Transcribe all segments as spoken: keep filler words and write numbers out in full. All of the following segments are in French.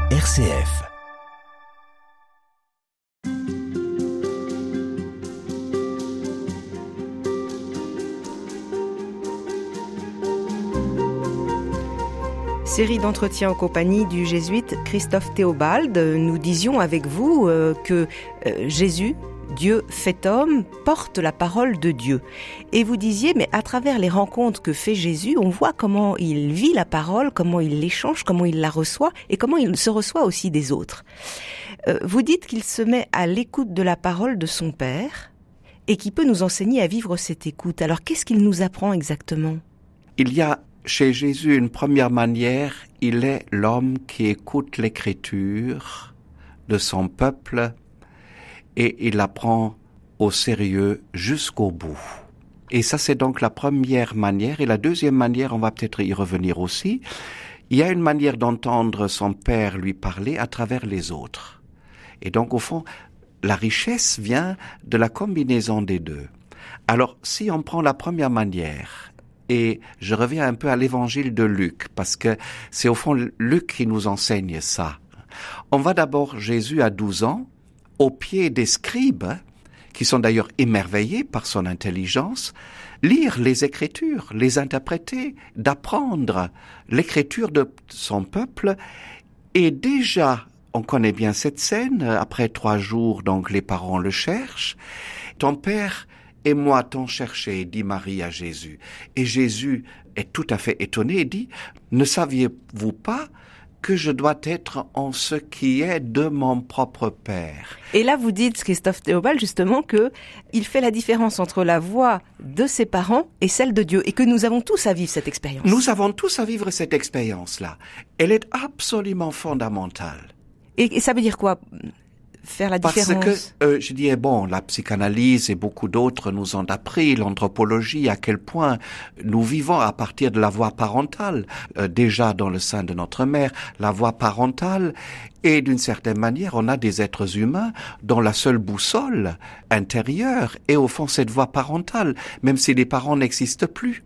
R C F. Série d'entretiens en compagnie du jésuite Christophe Théobald. Nous disions avec vous euh, que euh, Jésus, Dieu fait homme, porte la parole de Dieu. Et vous disiez, mais à travers les rencontres que fait Jésus, on voit comment il vit la parole, comment il l'échange, comment il la reçoit et comment il se reçoit aussi des autres. Euh, vous dites qu'il se met à l'écoute de la parole de son Père et qu'il peut nous enseigner à vivre cette écoute. Alors qu'est-ce qu'il nous apprend exactement ? Il y a chez Jésus une première manière, il est l'homme qui écoute l'écriture de son peuple et il la prend au sérieux jusqu'au bout. Et ça, c'est donc la première manière. Et la deuxième manière, on va peut-être y revenir aussi, il y a une manière d'entendre son Père lui parler à travers les autres. Et donc, au fond, la richesse vient de la combinaison des deux. Alors, si on prend la première manière, et je reviens un peu à l'évangile de Luc, parce que c'est au fond Luc qui nous enseigne ça. On va d'abord, Jésus à douze ans, au pied des scribes, qui sont d'ailleurs émerveillés par son intelligence, lire les Écritures, les interpréter, d'apprendre l'écriture de son peuple. Et déjà, on connaît bien cette scène, après trois jours, donc les parents le cherchent. Ton père et moi t'ont cherché, dit Marie à Jésus. Et Jésus est tout à fait étonné et dit, ne saviez-vous pas que je dois être en ce qui est de mon propre Père? Et là, vous dites, Christophe Théobald, justement, que il fait la différence entre la voix de ses parents et celle de Dieu, et que nous avons tous à vivre cette expérience. Nous avons tous à vivre cette expérience-là. Elle est absolument fondamentale. Et, et ça veut dire quoi ? Faire la différence. Parce que, euh, je disais, bon, la psychanalyse et beaucoup d'autres nous ont appris, l'anthropologie, à quel point nous vivons à partir de la voix parentale, euh, déjà dans le sein de notre mère, la voix parentale, et d'une certaine manière, on a des êtres humains dont la seule boussole intérieure est au fond cette voix parentale, même si les parents n'existent plus.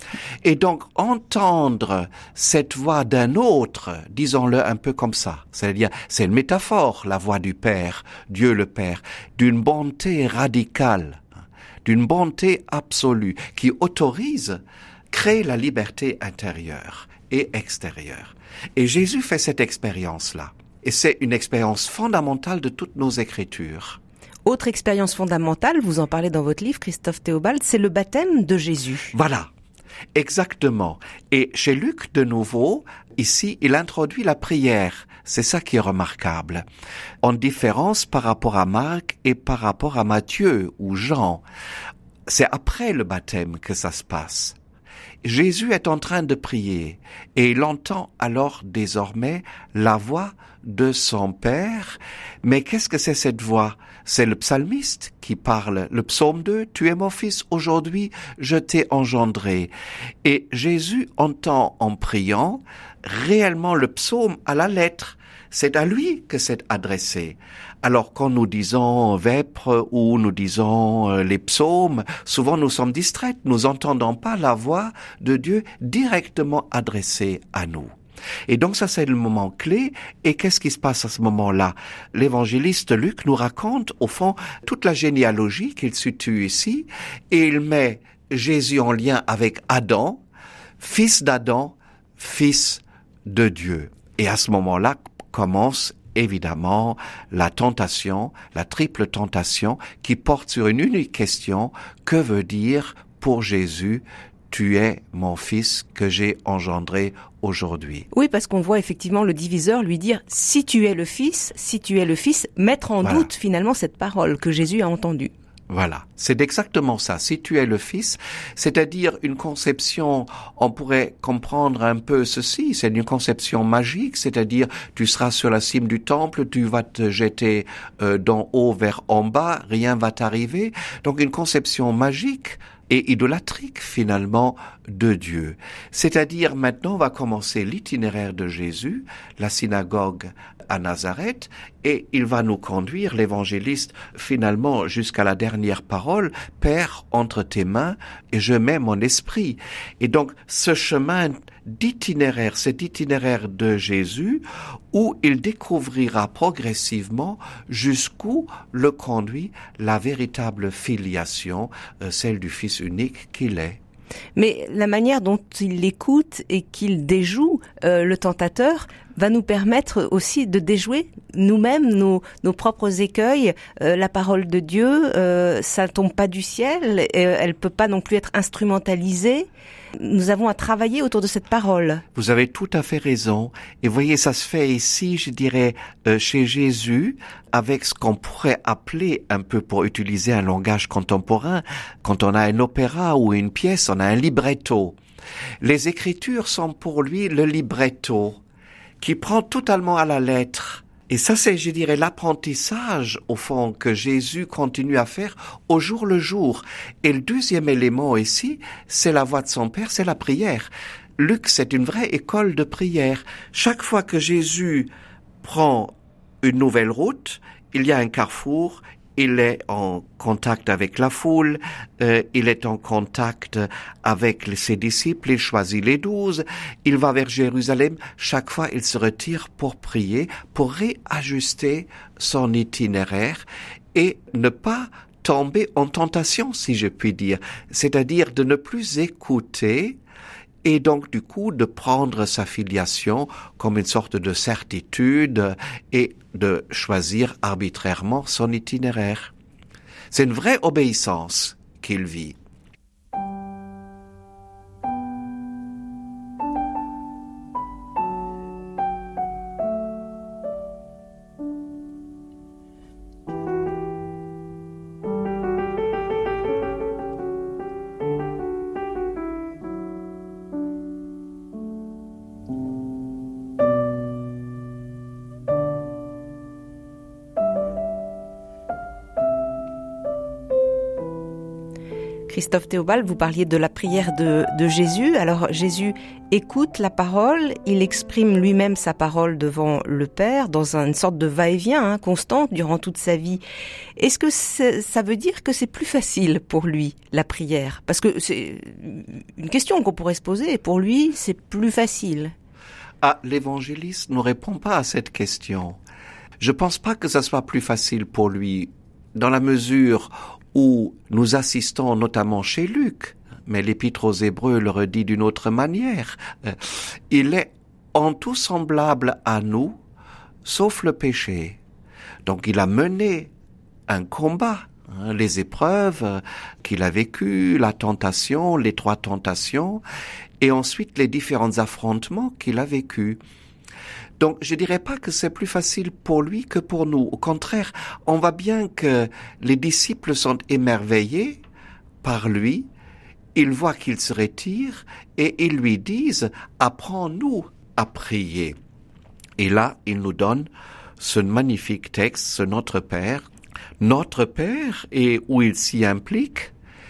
Et donc, entendre cette voix d'un autre, disons-le un peu comme ça, c'est-à-dire, c'est une métaphore, la voix du Père, Dieu le Père, d'une bonté radicale, d'une bonté absolue, qui autorise, crée la liberté intérieure et extérieure. Et Jésus fait cette expérience-là. Et c'est une expérience fondamentale de toutes nos Écritures. Autre expérience fondamentale, vous en parlez dans votre livre, Christophe Théobald, c'est le baptême de Jésus. Voilà. Exactement. Et chez Luc, de nouveau, ici, il introduit la prière. C'est ça qui est remarquable. En différence par rapport à Marc et par rapport à Matthieu ou Jean. C'est après le baptême que ça se passe. Jésus est en train de prier et il entend alors désormais la voix de son Père. Mais qu'est-ce que c'est cette voix? C'est le psalmiste qui parle, le psaume deux, « Tu es mon fils, aujourd'hui je t'ai engendré ». Et Jésus entend en priant réellement le psaume à la lettre. C'est à lui que c'est adressé. Alors quand nous disons vêpres ou nous disons euh, les psaumes, souvent nous sommes distraits, nous n'entendons pas la voix de Dieu directement adressée à nous. Et donc ça c'est le moment clé. Et qu'est-ce qui se passe à ce moment-là? L'évangéliste Luc nous raconte au fond toute la généalogie qu'il situe ici et il met Jésus en lien avec Adam, fils d'Adam, fils de Dieu. Et à ce moment-là commence évidemment la tentation, la triple tentation qui porte sur une unique question, que veut dire pour Jésus « Tu es mon fils que j'ai engendré aujourd'hui ». Oui, parce qu'on voit effectivement le diviseur lui dire « Si tu es le fils, si tu es le fils », mettre en voilà. doute finalement cette parole que Jésus a entendue. Voilà, c'est exactement ça. Si tu es le Fils, c'est-à-dire une conception, on pourrait comprendre un peu ceci, c'est une conception magique, c'est-à-dire tu seras sur la cime du temple, tu vas te jeter euh, d'en haut vers en bas, rien va t'arriver. Donc une conception magique et idolâtrique finalement de Dieu. C'est-à-dire maintenant on va commencer l'itinéraire de Jésus, la synagogue à Nazareth, et il va nous conduire, l'évangéliste, finalement jusqu'à la dernière parole, Père, entre tes mains, et je mets mon esprit. Et donc ce chemin d'itinéraire, cet itinéraire de Jésus où il découvrira progressivement jusqu'où le conduit la véritable filiation, euh, celle du Fils unique qu'il est. Mais la manière dont il l'écoute et qu'il déjoue euh, le tentateur va nous permettre aussi de déjouer nous-mêmes nos, nos propres écueils. Euh, la parole de Dieu, euh, ça tombe pas du ciel, euh, elle peut pas non plus être instrumentalisée. Nous avons à travailler autour de cette parole. Vous avez tout à fait raison. Et voyez, ça se fait ici, je dirais, euh, chez Jésus, avec ce qu'on pourrait appeler, un peu pour utiliser un langage contemporain, quand on a un opéra ou une pièce, on a un libretto. Les Écritures sont pour lui le libretto, qui prend totalement à la lettre. Et ça, c'est, je dirais, l'apprentissage, au fond, que Jésus continue à faire au jour le jour. Et le deuxième élément ici, c'est la voix de son Père, c'est la prière. Luc, c'est une vraie école de prière. Chaque fois que Jésus prend une nouvelle route, il y a un carrefour, il est en contact avec la foule, euh, il est en contact avec ses disciples, il choisit les douze, il va vers Jérusalem. Chaque fois, il se retire pour prier, pour réajuster son itinéraire et ne pas tomber en tentation, si je puis dire. C'est-à-dire de ne plus écouter et donc du coup de prendre sa filiation comme une sorte de certitude et de choisir arbitrairement son itinéraire. C'est une vraie obéissance qu'il vit. Christophe Théobald, vous parliez de la prière de, de Jésus. Alors Jésus écoute la parole, il exprime lui-même sa parole devant le Père dans une sorte de va-et-vient hein, constant durant toute sa vie. Est-ce que c'est, ça veut dire que c'est plus facile pour lui, la prière ? Parce que c'est une question qu'on pourrait se poser. Pour lui, c'est plus facile. Ah, l'évangéliste ne répond pas à cette question. Je pense pas que ça soit plus facile pour lui, dans la mesure où nous assistons notamment chez Luc, mais l'Épître aux Hébreux le redit d'une autre manière. Il est en tout semblable à nous, sauf le péché. Donc il a mené un combat, hein, les épreuves qu'il a vécues, la tentation, les trois tentations, et ensuite les différents affrontements qu'il a vécus. Donc, je dirais pas que c'est plus facile pour lui que pour nous. Au contraire, on voit bien que les disciples sont émerveillés par lui. Ils voient qu'il se retire et ils lui disent « Apprends-nous à prier ». Et là, il nous donne ce magnifique texte, ce Notre Père. Notre Père, et où il s'y implique.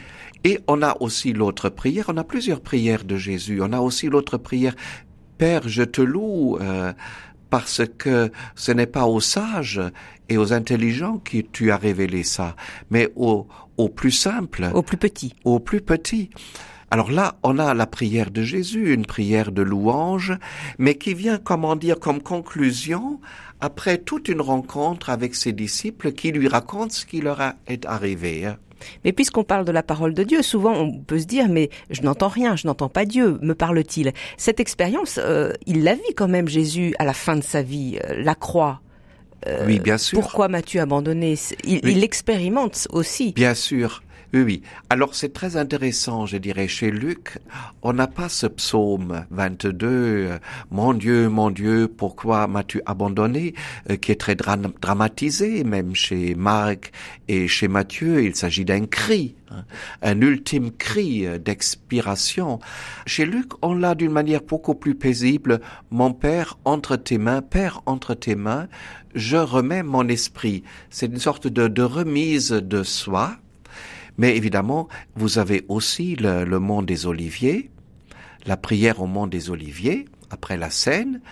Et on a aussi l'autre prière. On a plusieurs prières de Jésus. On a aussi l'autre prière « Père, je te loue euh, parce que ce n'est pas aux sages et aux intelligents que tu as révélé ça, mais aux, aux plus simples. Aux plus petits. Aux plus petits. Alors là, on a la prière de Jésus, une prière de louange, mais qui vient, comment dire, comme conclusion après toute une rencontre avec ses disciples qui lui racontent ce qui leur est arrivé. Mais puisqu'on parle de la parole de Dieu, souvent on peut se dire « mais je n'entends rien, je n'entends pas Dieu, me parle-t-il » Cette expérience, euh, il la vit quand même, Jésus, à la fin de sa vie, euh, la croix. Euh, oui, bien sûr. Pourquoi m'as-tu abandonné ? Il, oui. il l'expérimente aussi. Bien sûr. Oui, oui. Alors, c'est très intéressant, je dirais, chez Luc, on n'a pas ce psaume vingt-deux, euh, « Mon Dieu, mon Dieu, pourquoi m'as-tu abandonné euh, ?» qui est très dra- dramatisé, même chez Marc et chez Matthieu, il s'agit d'un cri, hein, un ultime cri euh, d'expiration. Chez Luc, on l'a d'une manière beaucoup plus paisible, « Mon Père, entre tes mains, Père, entre tes mains, je remets mon esprit. » C'est une sorte de, de remise de soi. Mais évidemment, vous avez aussi le, le mont des Oliviers, la prière au mont des Oliviers, après la scène,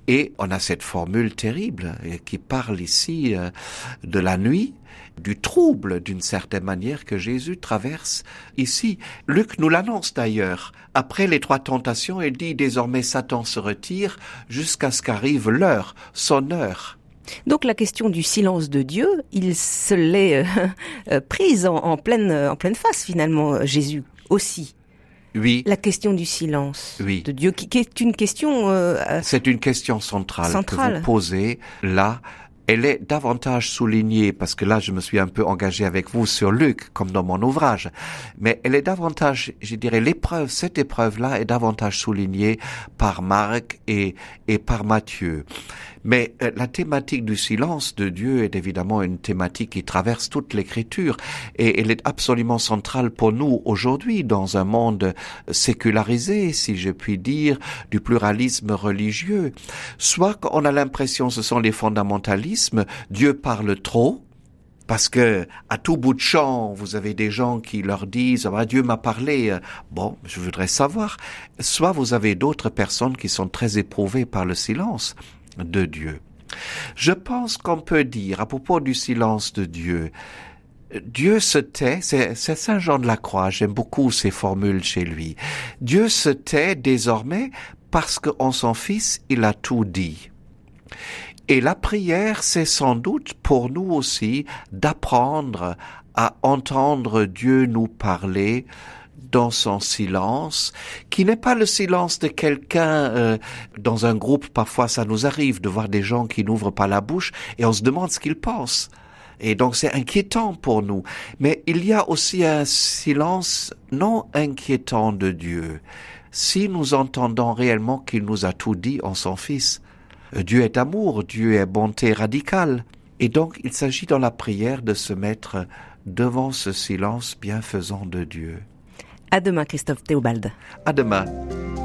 Et on a cette formule terrible qui parle ici de la nuit, du trouble d'une certaine manière que Jésus traverse ici. Luc nous l'annonce d'ailleurs. Après les trois tentations, il dit désormais Satan se retire jusqu'à ce qu'arrive l'heure, son heure. Donc la question du silence de Dieu, il se l'est euh, prise en, en pleine en pleine face finalement, Jésus aussi. Oui. La question du silence oui. de Dieu, qui, qui est une question... Euh, C'est une question centrale, centrale que vous posez là. Elle est davantage soulignée, parce que là je me suis un peu engagé avec vous sur Luc, comme dans mon ouvrage, mais elle est davantage, je dirais, l'épreuve, cette épreuve-là est davantage soulignée par Marc et, et par Matthieu. Mais euh, la thématique du silence de Dieu est évidemment une thématique qui traverse toute l'Écriture et elle est absolument centrale pour nous aujourd'hui dans un monde sécularisé, si je puis dire, du pluralisme religieux. Soit qu'on a l'impression ce sont les fondamentalismes, Dieu parle trop, parce que à tout bout de champ, vous avez des gens qui leur disent ah, « Dieu m'a parlé ». Bon, je voudrais savoir. Soit vous avez d'autres personnes qui sont très éprouvées par le silence de Dieu. Je pense qu'on peut dire à propos du silence de Dieu, Dieu se tait, c'est, c'est Saint Jean de la Croix, j'aime beaucoup ces formules chez lui. Dieu se tait désormais parce qu'en son Fils, il a tout dit. Et la prière, c'est sans doute pour nous aussi d'apprendre à entendre Dieu nous parler dans son silence, qui n'est pas le silence de quelqu'un euh, dans un groupe. Parfois, ça nous arrive de voir des gens qui n'ouvrent pas la bouche et on se demande ce qu'ils pensent. Et donc, c'est inquiétant pour nous. Mais il y a aussi un silence non inquiétant de Dieu. Si nous entendons réellement qu'il nous a tout dit en son Fils, Dieu est amour, Dieu est bonté radicale. Et donc, il s'agit dans la prière de se mettre devant ce silence bienfaisant de Dieu. À demain, Christophe Théobald. À demain.